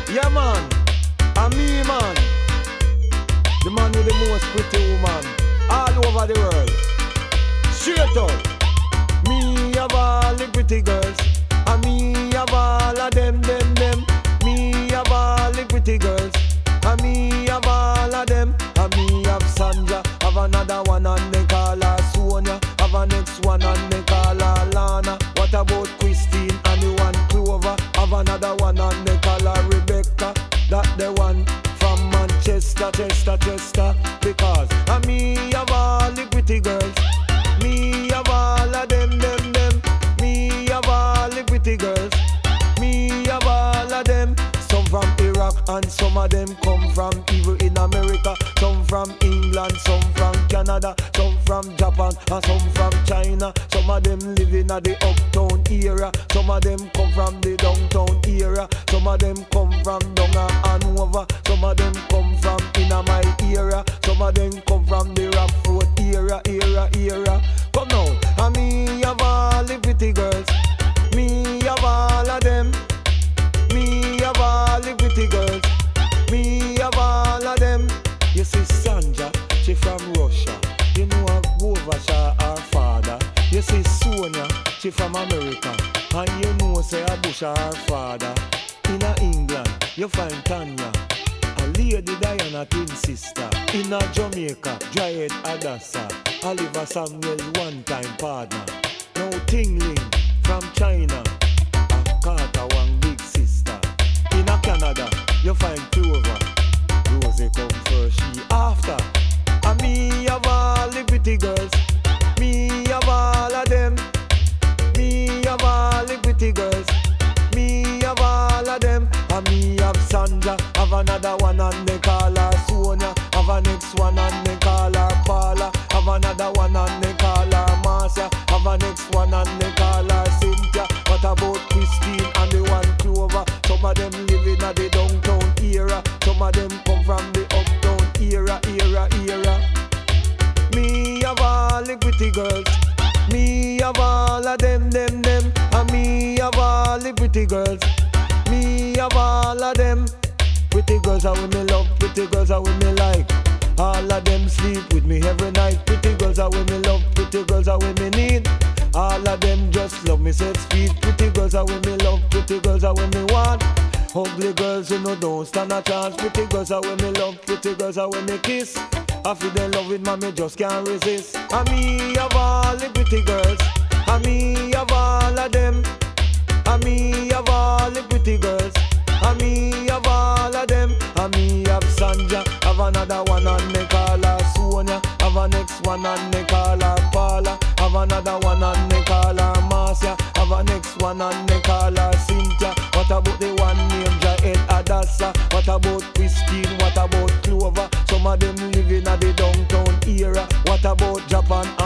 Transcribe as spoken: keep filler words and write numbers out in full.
Yeah man, and me man, the man with the most pretty woman all over the world. Straight up, me have all the pretty girls, and me have all of them, them, them. Me have all the pretty girls, and me have all of them. And me have Sandra, have another one and they call her Sonia. Have a next one and they call her Lana. What about Christine and the one Clover? Have another one and they call her Rebecca. That the one from Manchester, Chester, Chester. Because and me have all the pretty girls. Me have all of them, them, them. Me have all the pretty girls. Me have all of them. Some from Iraq and some of them come from evil in America. Some from England, some from Canada, some from Japan and some from China. Some of them living at the uptown area. Some of them come from the downtown area. Some of them come from down at Hanover. Some of them come from in my area. Some of them come from the Rockford area, area, area. Come now, and me have all the pretty girls. Me have all of them. Me have all the pretty girls. Me have all of them. You see Sandra, she from Russia. You know her Govasha, her father. You see Sonia, she from America. And you know say Abusha, her father. In a England, you find Tanya, a Lady Diana twin sister. In a Jamaica, Dryhead Adassa, Oliver Samuel's one-time partner. Now Tingling from China, a Carter one big sister. In a Canada, you find Clover. Rosie come first, she after. And me have all the pretty girls. Me have all of them. Me have all the pretty girls. Me have all of them. And me have Sandra. Have another one and they call her Sonia. Have a next one and they call her Paula. Have another one and they call her Marcia. Have a next one and they call her Cynthia. What about Christine and the one Clover? Some of them living at the downtown era. Some of them come from the uptown era, era, era. Me have all the pretty girls. Me have all of them, them, them. And me have all the pretty girls. Me have all of them. Pretty girls are with me love. Pretty girls are with me like. All of them sleep with me every night. Pretty girls are with me love. Pretty girls are with me need. All of them just love me set speed. Pretty girls are with me love. Pretty girls are with me want. Ugly girls who no don't stand a chance. Pretty girls are with me love. Pretty girls are with me kiss. I feel they love with mommy just can't resist. And me have all the pretty girls. And me have all of them. And me have all the pretty girls. And me have all of them. And me have Sandra. Have another one and they call her Sonia. Have a next one and they call her Paula. Have another one and they call her Marcia. Have a next one and they call her Cynthia. What about the one named Dryhead Adassa? What about Christine? What about Clover? Some of them living at the downtown era. What about Japan